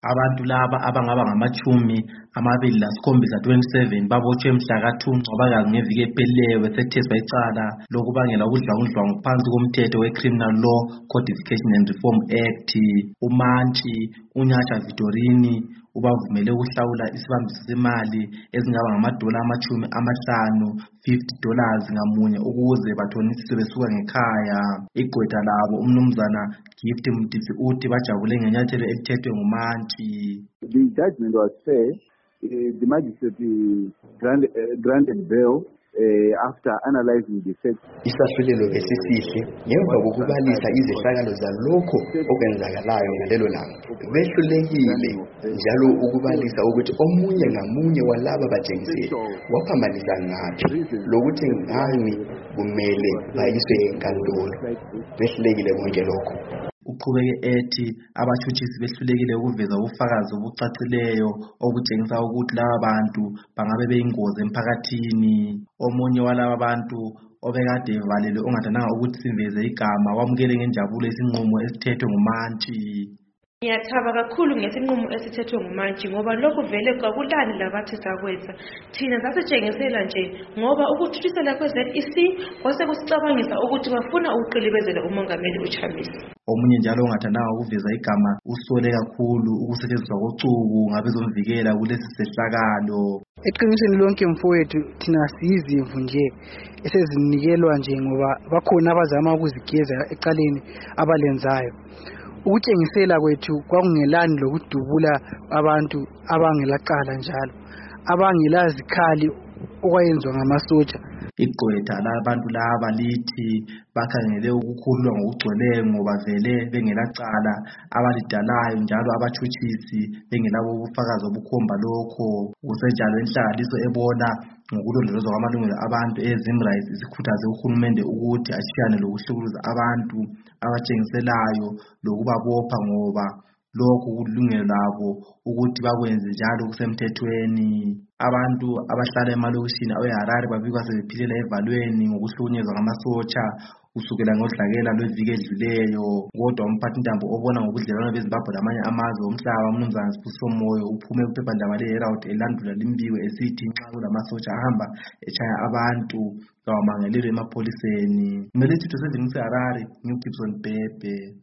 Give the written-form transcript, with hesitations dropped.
Abantu laba abangaba ngamachumi 27 babotshwe mhla ka-2 Ncwabakazi ngeviki ephelileyo besetheswa icala lokubangela ubudlwangudlwangu phansi komthetho we-Criminal Law Codification and Reform Act. uMantshi, uNyatsha Victorine ubavumele ukuhlawula isibambiso semali ezingaba ngamadola $50 ngamunye ukuze bathonisiswe besuka ngekhaya. Igqwetha labo umnumzana Gift Mdizi uthi bajabule ngenyathelo elithethwe nguMantshi. The judgment was fair. The magistrate granted bail after analyzing the facts. Isahlulelo besisihle ngemva kokubalisa izehlakalo zalokho okwenzakalayo ngalelo langa. Behlulekile njalo ukubalisa ukuthi omunye ngamunye walaba batshengiseli waphambanisa ngaphi lokuthi ngani kumele bayiswe enkantolo. Behlulekile konke lokho. Uqhubeke ethi abatshutshisi behlulekile ukuveza ubufakazi obucacileyo okutshengisa ukuthi laba bantu bangabe beyingozi emphakathini. Omunye walaba bantu obekade evalelwe ongathandanga ukuthi siveze igama wamukele ngenjabulo isinqumo esithethwe nguMantshi. Ngiyathaba kakhulu ngesinqumo esithethwe nguMantshi ngoba lokhu vele kwakulani labathi sakwenza. Thina sasitshengisela nje ngoba ukuthuthisela kwe-ZEC kwase kusicabangisa ukuthi bafuna ukuqilibezela umongameli uChamisa. Omunye njalo ongathandanga ukuveza igama usole kakhulu ukusetshenziswa kocuku ngabezomvikela kulesi sehlakalo. Eqinisweni lonke mfowethu thina siyizimvu nje esezinikelwa nje ngoba bakhona abazama ukuzigeza ecaleni abalenzayo. Ukutshengisela kwethu kwakungelani lokudubula abantu abangelacala njalo abangelazikhali okwayenzwa ngamasotsha. Igqwetha labantu laba lithi bakhangele ukukhululwa ngokugcweleyo ngoba vele bengelacala abalidalayo njalo abatshutshisi bengelabo ubufakazi obukhomba lokho. Kusenjalo inhlangaliso ebona ngokulondolozwa kwamalungelo abantu eZimrise isikhuthaze uhulumende ukuthi ashiyane lokuhlukuluza abantu abatshengiselayo lokubabopha ngoba lokhu kulungelo labo ukuthi bakwenze njalo kusemthethweni. Abantu abahlala emalokishini aweHarare babikwa sebephilela evalweni ngokuhlukunyezwa ngamasotsha kusukela ngodlakela lweviki edluleyo. Kodwa umphathintambo obona ngobudlelwano beZimbabwe lamanye amazwe omhlaba umnumzana Sibusiso Moyo uphume kuphephandaba leHerald elandula limbiko esithi nxa kulamasotsha ahamba etshaya abantu kawamangalelwe emapholiseni. Kumele Thito 7 Harare, New Gibson Bhebhe.